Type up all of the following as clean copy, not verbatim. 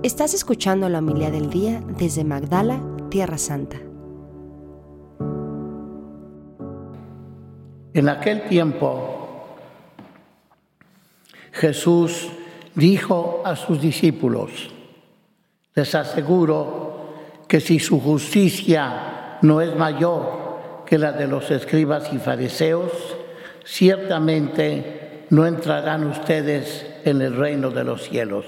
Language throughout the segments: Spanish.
Estás escuchando la homilía del día desde Magdala, Tierra Santa. En aquel tiempo, Jesús dijo a sus discípulos: les aseguro que si su justicia no es mayor que la de los escribas y fariseos, ciertamente no entrarán ustedes en el reino de los cielos.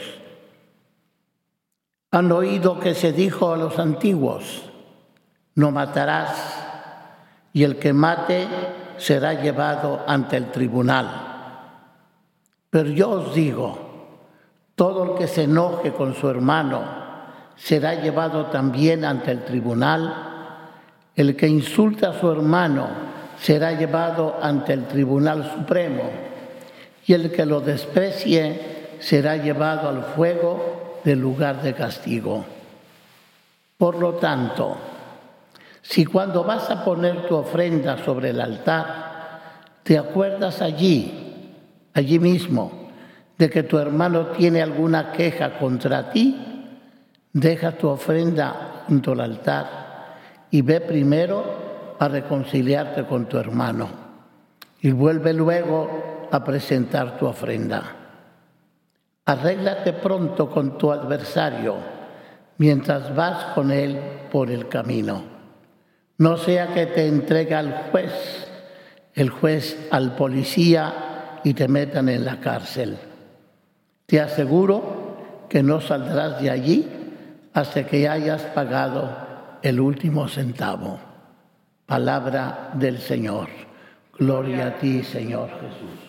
Han oído que se dijo a los antiguos: no matarás, y el que mate será llevado ante el tribunal. Pero yo os digo, todo el que se enoje con su hermano será llevado también ante el tribunal. El que insulta a su hermano será llevado ante el Tribunal Supremo, y el que lo desprecie será llevado al fuego del lugar de castigo. Por lo tanto, si cuando vas a poner tu ofrenda sobre el altar, te acuerdas allí mismo, de que tu hermano tiene alguna queja contra ti, deja tu ofrenda junto al altar y ve primero a reconciliarte con tu hermano, y vuelve luego a presentar tu ofrenda. Arréglate pronto con tu adversario mientras vas con él por el camino. No sea que te entregue al juez, el juez al policía y te metan en la cárcel. Te aseguro que no saldrás de allí hasta que hayas pagado el último centavo. Palabra del Señor. Gloria a ti, Señor Jesús.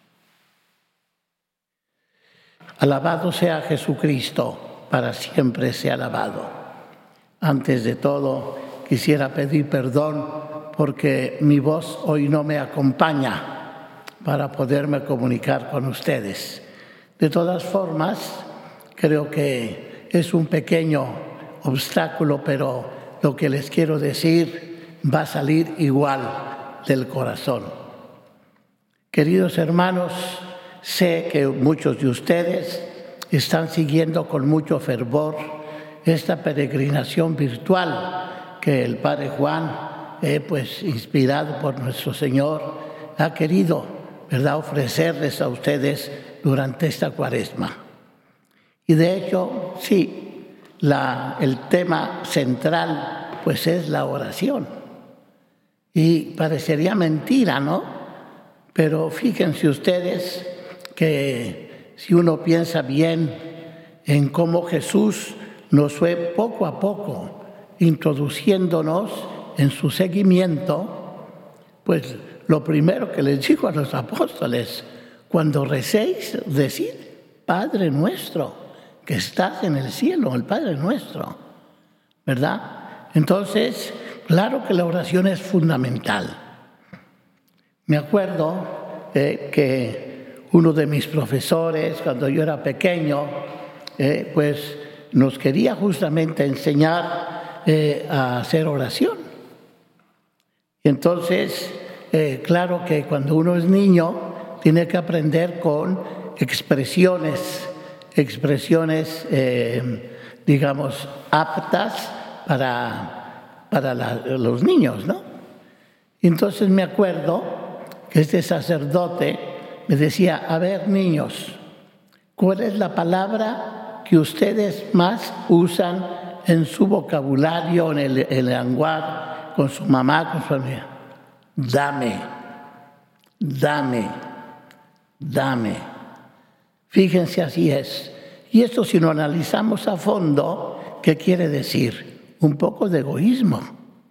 Alabado sea Jesucristo, para siempre sea alabado. Antes de todo, quisiera pedir perdón porque mi voz hoy no me acompaña para poderme comunicar con ustedes. De todas formas, creo que es un pequeño obstáculo, pero lo que les quiero decir va a salir igual del corazón. Queridos hermanos, sé que muchos de ustedes están siguiendo con mucho fervor esta peregrinación virtual que el Padre Juan, inspirado por nuestro Señor, ha querido, ofrecerles a ustedes durante esta Cuaresma. Y de hecho, sí, el tema central es la oración. Y parecería mentira, ¿no? Pero fíjense ustedes que si uno piensa bien en cómo Jesús nos fue poco a poco introduciéndonos en su seguimiento, pues lo primero que les dijo a los apóstoles: cuando recéis, decid: Padre nuestro que estás en el cielo, el Padre nuestro, ¿verdad? Entonces, claro que la oración es fundamental. Me acuerdo que uno de mis profesores, cuando yo era pequeño, nos quería justamente enseñar a hacer oración. Y entonces, claro que cuando uno es niño, tiene que aprender con expresiones, aptas para los niños, ¿no? Y entonces me acuerdo que este sacerdote me decía: a ver, niños, ¿cuál es la palabra que ustedes más usan en su vocabulario, en el lenguaje, con su mamá, con su amiga? Dame, dame, dame. Fíjense, así es. Y esto, si lo analizamos a fondo, ¿qué quiere decir? Un poco de egoísmo.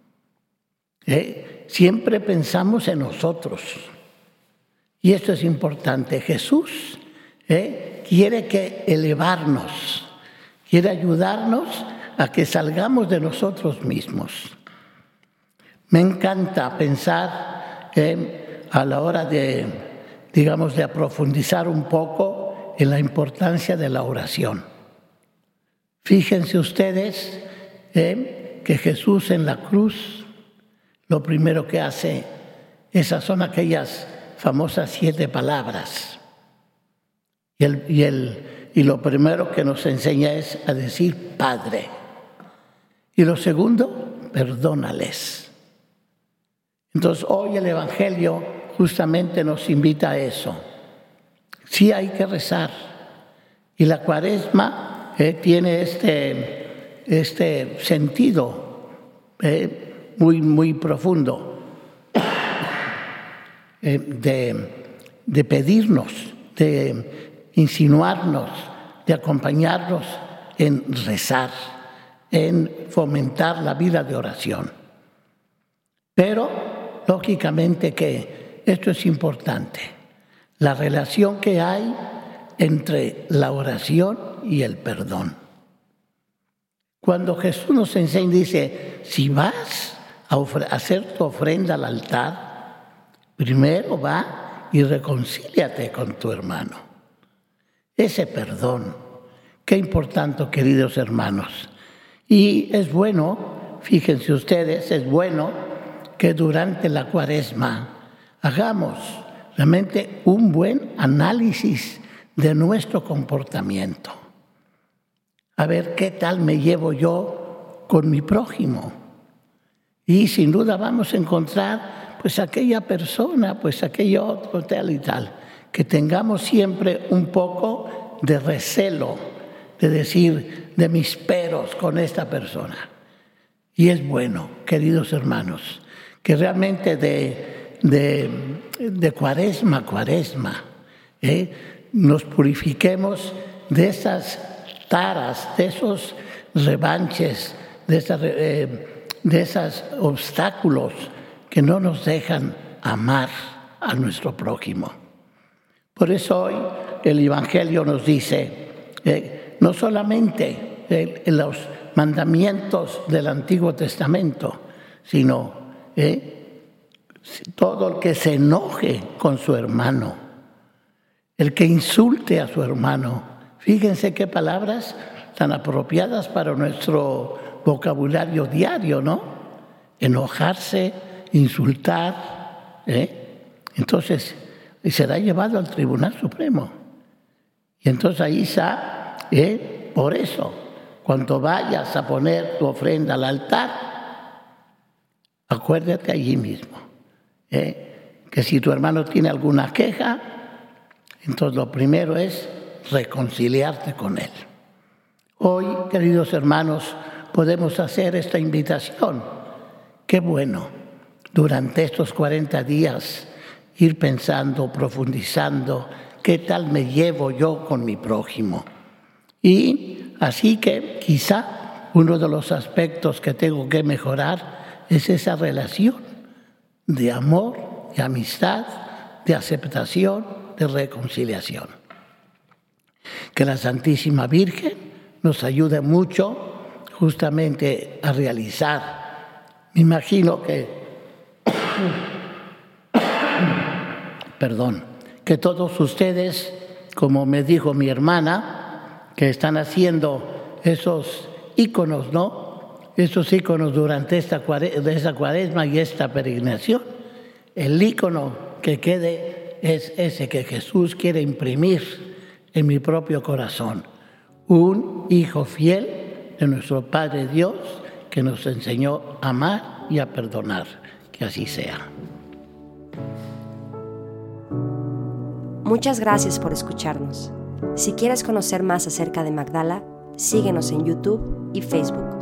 Siempre pensamos en nosotros. Y esto es importante. Jesús quiere elevarnos, quiere ayudarnos a que salgamos de nosotros mismos. Me encanta pensar a la hora de profundizar un poco en la importancia de la oración. Fíjense ustedes que Jesús en la cruz, lo primero que hace, esas son aquellas famosas 7 palabras. Y y lo primero que nos enseña es a decir Padre. Y lo segundo, perdónales. Entonces hoy el Evangelio justamente nos invita a eso. Sí hay que rezar. Y la Cuaresma tiene este sentido muy, muy profundo de pedirnos, de insinuarnos, de acompañarnos en rezar, en fomentar la vida de oración. Pero, lógicamente que esto es importante, la relación que hay entre la oración y el perdón. Cuando Jesús nos enseña, dice, si vas a hacer tu ofrenda al altar, primero va y reconcíliate con tu hermano. Ese perdón, qué importante, queridos hermanos. Y es bueno, fíjense ustedes, es bueno que durante la Cuaresma hagamos realmente un buen análisis de nuestro comportamiento. A ver qué tal me llevo yo con mi prójimo. Y sin duda vamos a encontrar pues aquella persona, pues aquello otro, tal y tal. Que tengamos siempre un poco de recelo, de decir de mis peros con esta persona. Y es bueno, queridos hermanos, que realmente de cuaresma a cuaresma nos purifiquemos de esas taras, de esos revanches, de esos obstáculos que no nos dejan amar a nuestro prójimo. Por eso hoy el Evangelio nos dice, no solamente en los mandamientos del Antiguo Testamento, sino todo el que se enoje con su hermano, el que insulte a su hermano. Fíjense qué palabras tan apropiadas para nuestro vocabulario diario, ¿no? Enojarse, insultar, Entonces, será llevado al Tribunal Supremo. Y entonces ahí está, por eso, cuando vayas a poner tu ofrenda al altar, acuérdate allí mismo, que si tu hermano tiene alguna queja, entonces lo primero es reconciliarte con él. Hoy, queridos hermanos, podemos hacer esta invitación. Qué bueno, durante estos 40 días, ir pensando, profundizando, qué tal me llevo yo con mi prójimo. Y así que quizá uno de los aspectos que tengo que mejorar es esa relación de amor, de amistad, de aceptación, de reconciliación. Que la Santísima Virgen nos ayude mucho justamente a realizar. Me imagino que que todos ustedes, como me dijo mi hermana, que están haciendo esos íconos, ¿no? Esos íconos durante esa cuaresma y esta peregrinación. El ícono que quede es ese que Jesús quiere imprimir en mi propio corazón. Un hijo fiel de nuestro Padre Dios que nos enseñó a amar y a perdonar. Que así sea. Muchas gracias por escucharnos. Si quieres conocer más acerca de Magdala, síguenos en YouTube y Facebook.